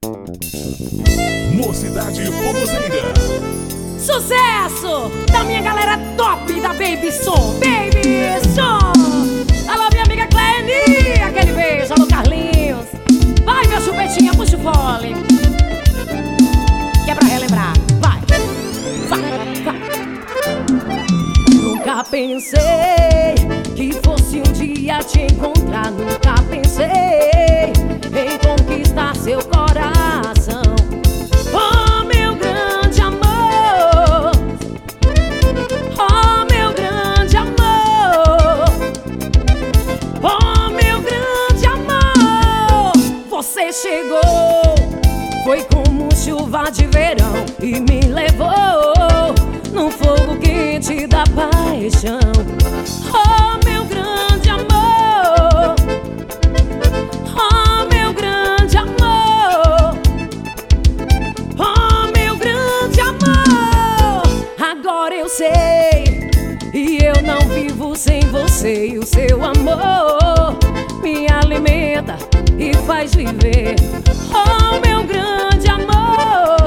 Mocidade Forrozeira. Sucesso da minha galera top da Baby Som. Baby Som. Alô, minha amiga Cleni, aquele beijo. Alô, Carlinhos. Vai, meu chupetinha, puxa o fole. Que é pra relembrar. Vai, vai, vai. Nunca pensei que fosse um dia te encontrar. Nunca pensei em conquistar seu coração. Oh, meu grande amor. Oh, meu grande amor. Oh, meu grande amor. Você chegou, foi como chuva de verão e me levou num fogo quente da paixão. Oh, meu grande amor. Oh, meu grande amor. Oh, meu grande amor. Agora eu sei, e eu não vivo sem você. E o seu amor me alimenta e faz viver. Oh, meu grande amor.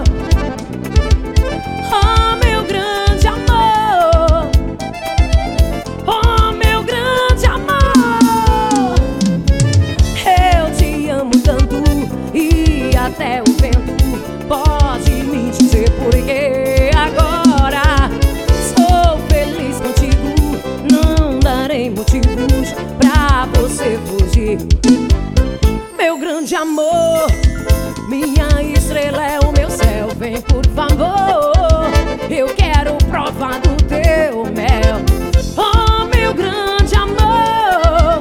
Oh, meu grande amor. Oh, meu grande amor. Eu te amo tanto e até o vento pode me dizer porquê. Agora sou feliz contigo, não darei motivos pra você fugir. Meu grande amor, minha estrela é o meu céu. Vem por favor, eu quero provar do teu mel. Oh, meu grande amor.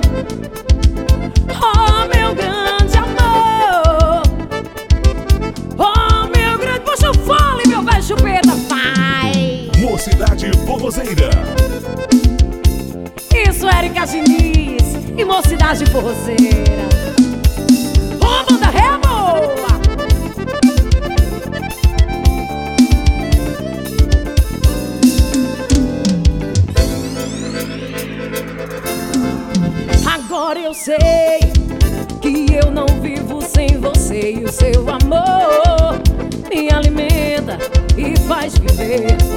Oh, meu grande amor. Oh, meu grande... Puxa o fole, meu velho chupeta, vai. Mocidade Forrozeira. Isso, Érica Diniz e Mocidade Forrozeira. Ô, banda Remo! Agora eu sei que eu não vivo sem você. E o seu amor me alimenta e faz viver.